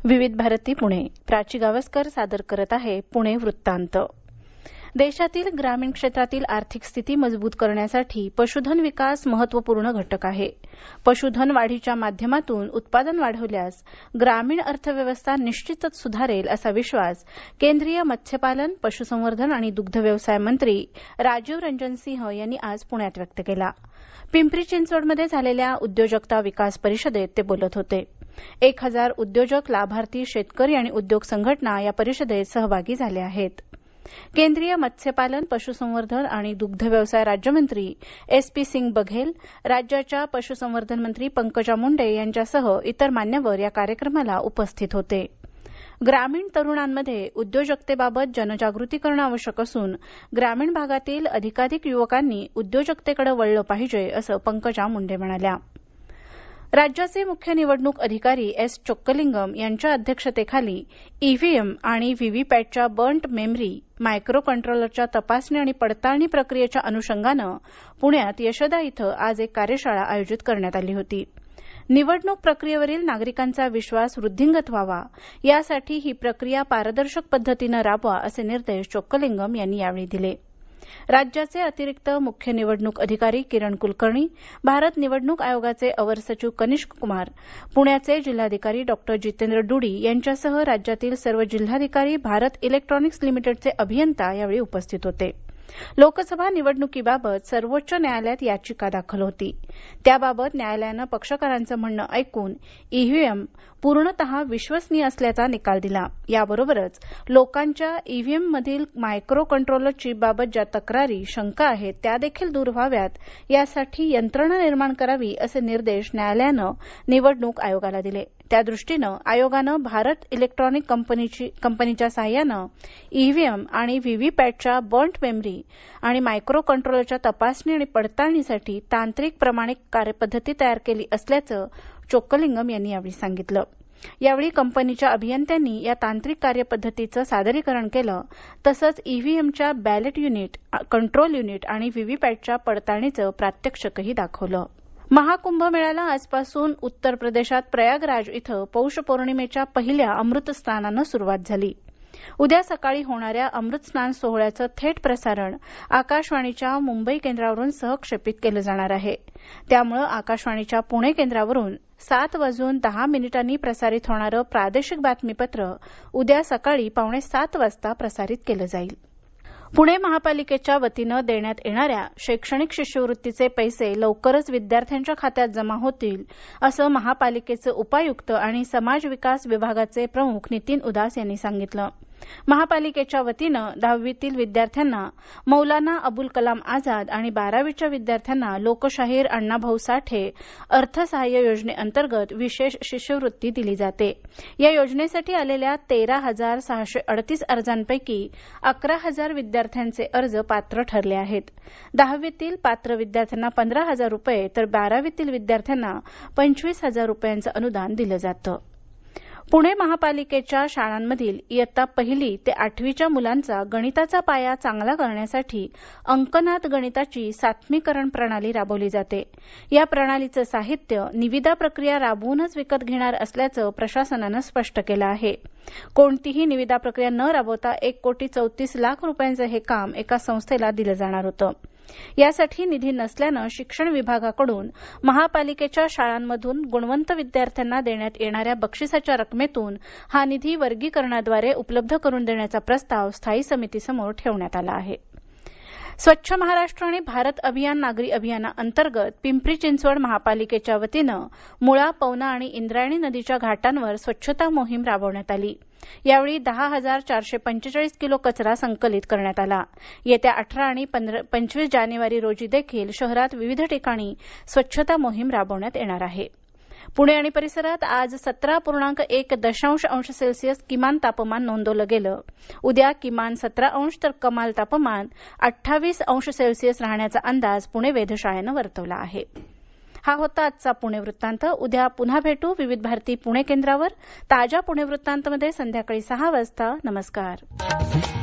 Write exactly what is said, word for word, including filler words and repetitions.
विविध भारती पुणे. प्राची गावस्कर सादर करत आहे पुणे वृत्तांत. देशातील ग्रामीण क्षेत्रातील आर्थिक स्थिती मजबूत करण्यासाठी पशुधन विकास महत्वपूर्ण घटक आहे. पशुधन वाढीच्या माध्यमातून उत्पादन वाढवल्यास ग्रामीण अर्थव्यवस्था निश्चितच सुधारेल असा विश्वास केंद्रीय मत्स्यपालन, पशुसंवर्धन आणि दुग्ध व्यवसाय मंत्री राजीव रंजन सिंह यांनी आज पुण्यात व्यक्त केला. पिंपरी चिंचवडमध्ये झालेल्या उद्योजकता विकास परिषदेत ते बोलत होते. एक हजार उद्योजक, लाभार्थी, शेतकरी आणि उद्योग संघटना या परिषदेत सहभागी झाले आहेत. केंद्रीय मत्स्यपालन, पशुसंवर्धन आणि दुग्ध व्यवसाय राज्यमंत्री एस पी सिंग बघेल, राज्याच्या पशुसंवर्धन मंत्री पंकजा मुंडे यांच्यासह इतर मान्यवर या कार्यक्रमाला उपस्थित होते. ग्रामीण तरुणांमध्ये उद्योजकतेबाबत जनजागृती करणं आवश्यक असून ग्रामीण भागातील अधिकाधिक युवकांनी उद्योजकतेकडे वळलं पाहिजे असं पंकजा मुंडे म्हणाल्या. राज्याचे मुख्य निवडणूक अधिकारी एस चोक्कलिंगम यांच्या अध्यक्षतेखाली ईव्हीएम आणि व्हीव्हीपॅटच्या बर्न्ट मेमरी, मायक्रो कंट्रोलरच्या तपासणी आणि पडताळणी प्रक्रियेच्या अनुषंगानं पुण्यात यशदा इथं आज एक कार्यशाळा आयोजित करण्यात आली होती. निवडणूक प्रक्रियेवरील नागरिकांचा विश्वास वृद्धिंगत व्हावा यासाठी ही प्रक्रिया पारदर्शक पद्धतीनं राबवा असे निर्देश चोक्कलिंगम यांनी यावेळी दिले. राज्याचे अतिरिक्त मुख्य निवडणूक अधिकारी किरण कुलकर्णी, भारत निवडणूक आयोगाचे अवर सचिव कनिष्क कुमार, पुण्याचे जिल्हाधिकारी डॉक्टर जितेंद्र डुडी यांच्यासह राज्यातील सर्व जिल्हाधिकारी, भारत इलेक्ट्रॉनिक्स लिमिटेडचे अभियंता यावेळी उपस्थित होते. लोकसभा निवडणुकीबाबत सर्वोच्च न्यायालयात याचिका दाखल होती. त्याबाबत न्यायालयानं पक्षकारांचं म्हणणं ऐकून ईव्हीएम पूर्णतः विश्वसनीय असल्याचा निकाल दिला. याबरोबरच लोकांच्या ईव्हीएममधील मायक्रो कंट्रोलर चिपबाबत ज्या तक्रारी, शंका आहेत त्या देखील दूर व्हाव्यात यासाठी यंत्रणा निर्माण करावी असे निर्देश न्यायालयानं निवडणूक आयोगाला दिले. त्यादृष्टीनं आयोगानं भारत इलेक्ट्रॉनिक कंपनीच्या साहाय्यानं ईव्हीएम आणि व्हीव्हीपॅटच्या बर्न्ट मेमरी आणि मायक्रो कंट्रोलरच्या तपासणी आणि पडताळणीसाठी तांत्रिक प्रमाणित कार्यपद्धती तयार केली असल्याचं चोक्कलिंगम यांनी यावेळी सांगितलं. यावेळी कंपनीच्या अभियंत्यांनी या तांत्रिक कार्यपद्धतीचं सादरीकरण केलं. तसंच ईव्हीएमच्या बॅलेट युनिट, कंट्रोल युनिट आणि व्हीव्हीपॅटच्या पडताळणीचं प्रात्यक्षिकही दाखवलं. महाकुंभमेळ्याला आजपासून उत्तर प्रदेशात प्रयागराज इथं पौष पौर्णिमेच्या पहिल्या अमृत स्नानानं सुरुवात झाली. उद्या सकाळी होणाऱ्या अमृत स्नान सोहळ्याचं थेट प्रसारण आकाशवाणीच्या मुंबई केंद्रावरून सहक्षेपित केलं जाणार आहे. त्यामुळे आकाशवाणीच्या पुणे केंद्रावरून सात वाजून दहा मिनिटांनी प्रसारित होणारं प्रादेशिक बातमीपत्र उद्या सकाळी पावणे सात वाजता प्रसारित केलं जाईल. पुणे महापालिकेच्या वतीनं देण्यात येणाऱ्या शैक्षणिक शिष्यवृत्तीचे पैसे लवकरच विद्यार्थ्यांच्या खात्यात जमा होतील असं महापालिकेचे उपायुक्त आणि समाज विकास विभागाचे प्रमुख नितीन उदास यांनी सांगितलं. महापालिकेच्या वतीनं दहावीतील विद्यार्थ्यांना मौलाना अबुल कलाम आझाद आणि बारावीच्या विद्यार्थ्यांना लोकशाहीर अण्णाभाऊ साठे अर्थसहाय्य योजनेअंतर्गत विशेष शिष्यवृत्ती दिली जाते. या योजनेसाठी आलेल्या तेरा हजार सहाशे अडतीस अर्जांपैकी अकरा हजार विद्यार्थ्यांचे अर्ज पात्र ठरले आहेत. दहावीतील पात्र विद्यार्थ्यांना पंधरा हजार रुपये तर बारावीतील विद्यार्थ्यांना पंचवीस हजार रुपयांचं अनुदान दिलं जातं. पुणे महापालिकेच्या शाळांमधील इयत्ता पहिली ते आठवीच्या मुलांचा गणिताचा पाया चांगला करण्यासाठी अंकनाद गणिताची सात्मीकरण प्रणाली राबवली जाते. या प्रणालीचं साहित्य निविदा प्रक्रिया राबवूनच विकत घेणार असल्याचं प्रशासनानं स्पष्ट केलं आहे. कोणतीही निविदा प्रक्रिया न राबवता एक कोटी चौतीस लाख रुपयांचं हे काम एका संस्थेला दिलं जाणार होतं. यासाठी निधी नसल्यानं शिक्षण विभागाकडून महापालिकेच्या शाळांमधून गुणवंत विद्यार्थ्यांना देण्यात येणाऱ्या बक्षिसाच्या रकमेतून हा निधी वर्गीकरणाद्वारे उपलब्ध करून देण्याचा प्रस्ताव स्थायी समितीसमोर ठेवण्यात आला आहे. स्वच्छ महाराष्ट्र आणि भारत अभियान नागरी अभियानाअंतर्गत पिंपरी चिंचवड महापालिकेच्या वतीनं मुळा, पवना आणि इंद्रायणी नदीच्या घाटांवर स्वच्छता मोहीम राबवण्यात आली. यावेळी दहा हजार चारशे पंचेचाळीस किलो कचरा संकलित करण्यात आला. येत्या अठरा आणि पंचवीस जानेवारी रोजी देखील शहरात विविध ठिकाणी स्वच्छता मोहीम राबवण्यात येणार आहे. पुणे आणि परिसरात आज सतरा पूर्णांक एक दशांश अंश सेल्सिअस किमान तापमान नोंदवलं गेलं. उद्या किमान सतरा अंश तर कमाल तापमान अठ्ठावीस अंश सेल्सिअस राहण्याचा अंदाज पुणे वेधशाळेनं वर्तवला आहे. हा होता आजचा पुणे वृत्तांत. उद्या पुन्हा भेटू विविध भारती पुणे केंद्रावर ताज्या पुणे वृत्तांतमध्ये संध्याकाळी सहा वाजता. नमस्कार.